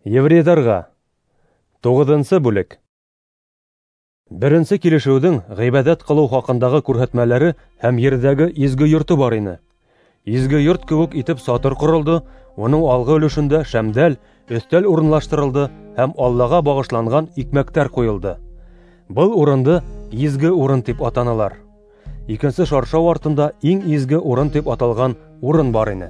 Еврейларга 9-нчы бүлек. Беренче килешүдең гыйбадәт кылу хакындагы күрһәтмәләре һәм ердәге изге йорты бар ине. Изге йорт кебек итеп сатыр корылды, оның алгы өлешендә шәмдәл, өстәл урынлаштырылды һәм Аллага багышланган икмәктәр куелды. Был урынды изге урын дип атаналар. Икенче шаршау артында иң изге урын дип аталган урын бар ине.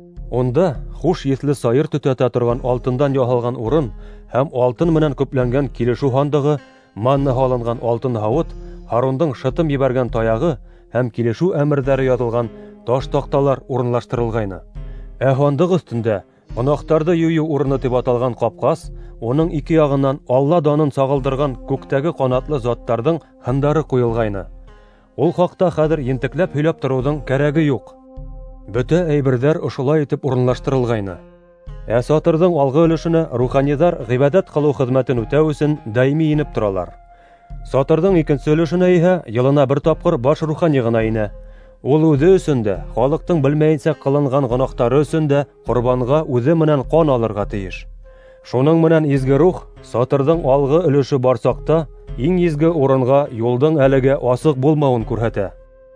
Онда хуш есле сайыр төтәтә торган алтындан яһалган урын һәм алтын менән көпләнгән килешү хандыгы, манна һалынган алтын һавыт, Харундың шытым ебәргән таягы һәм килешү әмерләре язылган таш такталар урынлаштырылгайны. Хандык өстендә гөнаһтарды юю урыны дип аталган капкас, оның ике ягыннан Алла данын сагылдырган күктәге канатлы заттардың хындары куелгайны. Ул хакта хәзер ентекләп һөйләп торудың кәрәге юк. Бөтә әйберләр ошолай итеп урынлаштырылгайны. Сатырдың алгы өлешенә руханидар гыйбадәт кылу хезмәтен үтәү өчен даими инеп торалар. Сатырдың икенче өлешенә иһә елына бер тапкыр баш рухани гына инә. Ул үзе өчен дә, халыктың белмәенчә кылынган гөнаһтары өчен дә курбанга үзе менән кан алырга тиеш. Шуның менән изге рух сатырдың алгы өлеше барсакта иң изге урынга юлдың әлегә асык булмавын күрһәтә.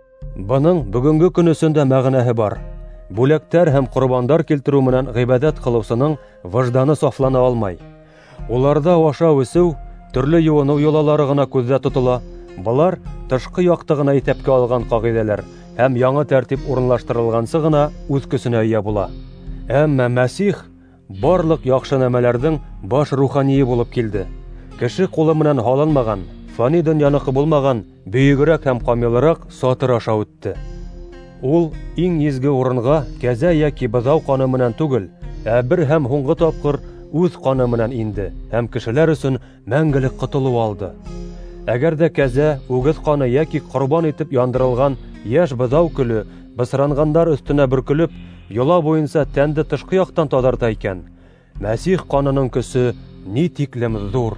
Буның бүгенге көн өчен дә мәгънәһе бар. Бүләктәр һәм курбандар килтерү менән гыйбадәт кылучының вожданы сафлана алмай. Уларда ашау-эчү, төрле юыну юлалары гына күздә тотыла. Булар тышкы якты гына итәпкә алган кагыйдәләр һәм яңа тәртип урынлаштырылгансы гына үз көсенә ия була. Әмма Мәсих барлык яхшы нәмәләрдең баш рухание булып килде. Кеше кулы менән һалынмаган, фани дөньяныкы булмаган, бөегрәк һәм камилрак сатыр аша үтте. Ул иң изге урынга кәзә яки бызау каны менән түгел, бер һәм һуңгы тапкыр үз каны менән инде һәм кешеләр өчен мәңгелек котылу алды. Әгәр дә кәзә, үгез каны яки корбан итеп яндырылган яшь бызау көле бысрангандар өстенә бөркелеп, йола буенча тәнде тышкы яктан тазарта икән, Мәсих канының көсе ни тиклем зур.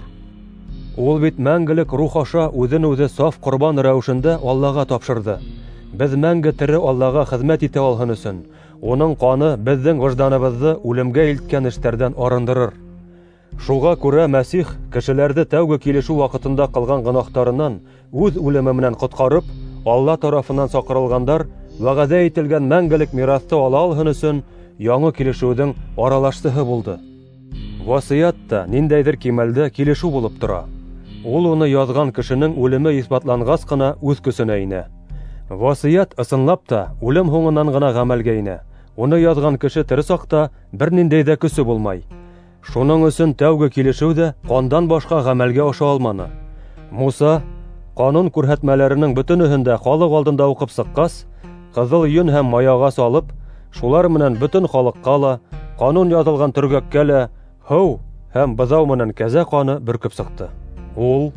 Ул бит мәңгелек рух аша үзен-үзе саф корбан рәвешендә Аллага тапшырды. Без мәңге тере Аллага хезмәт итә алган өчен, оның каны безнең вожданыбызны үлемгә илткән эштәрдән арындырыр. Шуңа күрә Мәсих кешеләрне тәүге килешү вакытында кылган гөнаһтарыннан үз үлеме менән коткарып, Алла тарафыннан сакырылгандар вәгъдә ителгән мәңгелек мирасты ала алһын өчен яңа килешүдең аралашчысы булды. Васыятта ниндәйдер кимәлдә килешү булып тора. Ул уны язган кешенең үлеме исбатлангас кына үз көсенә инә. Васыят ысынлап та үлем һуңыннан гына гамәлгә инә. Уны язган кеше тере сакта берниндәй дә көсе булмай. Шуның өчен тәүге килешү дә кандан башка гамәлгә аша алманы. Муса канун күрһәтмәләренең бөтенеһен дә халык алдында укып сыккас, кызыл йөн һәм маяга салып, шулар менән бөтен халыкка ла, канун язылган төргәккә лә һыу һәм бызау менән кәзә каны бөркеп сыкты. Ул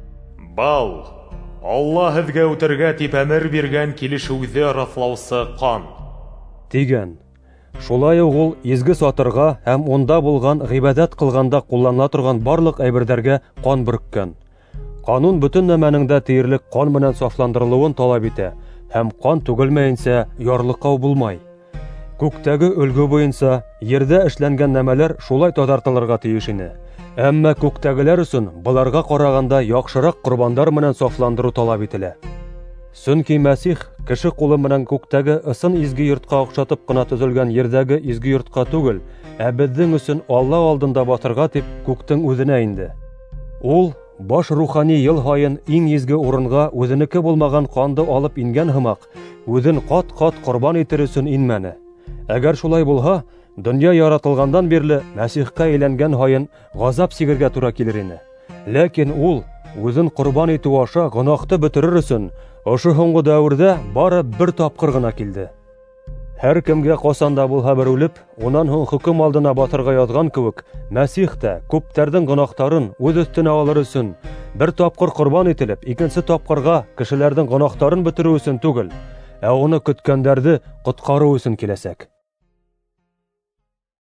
Бал, Алла һеҙгә үтәргә тип әмер биргән килешүҙе раҫлаусы ҡан дигән. Шулай уҡ ул изге сатырға һәм унда булған ғибәдәт ҡылғанда ҡулланыла торған барлыҡ әйберҙәргә ҡан бөрккән. Ҡанун бөтөн нәмәнең дә тиерлек ҡан менән сафландырылыуын талап итә һәм ҡан түгелмәйенсә ярлыҡау булмай. Күктәге өлгө буйынса ерҙә эшләнгән нәмәләр шулай таҙартылырға тейеш ине. Әммә күктәгеләр өсөн быларға ҡарағанда яҡшыраҡ ҡорбандар менән сафландырыу талап ителә. Сөнки Мәсих кеше ҡулы менән күктәге ысын изге йортҡа оҡшатып ҡына төҙөлгән ерҙәге изге йортҡа түгел, беҙҙең өсөн Алла алдында баҫырға тип күктең үҙенә инде. Ул баш рухани йыл һайын иң изге урынға үҙенеке булмаған ҡанды алып ингән һымаҡ, үҙен ҡат-ҡат ҡорбан итер өсөн инмәне. Әгәр шулай булһа, донъя яратылғандан бирле Мәсихкә әйләнгән һайын ғазап сигергә тура килер ине. Ләкин ул үзен ҡорбан итеү аша гонаһты бөтөрөр өсөн ошо һуңғы дәүерҙә бары бер тапҡыр ғына килде. Һәр кемгә ҡасан да булһа бер үлеп, унан һуң хөкөм алдына баҫырға яҙған кеүек, Мәсих тә күптәрҙең гонаһтарын үҙ өҫтөнә алыр өсөн бер тапҡыр ҡорбан ителеп, икенсе тапҡырға кешеләрҙең гонаһтарын бөтөрөү өсөн түгел, уны көткәндәрҙе ҡотҡарыу өсөн киләсәк.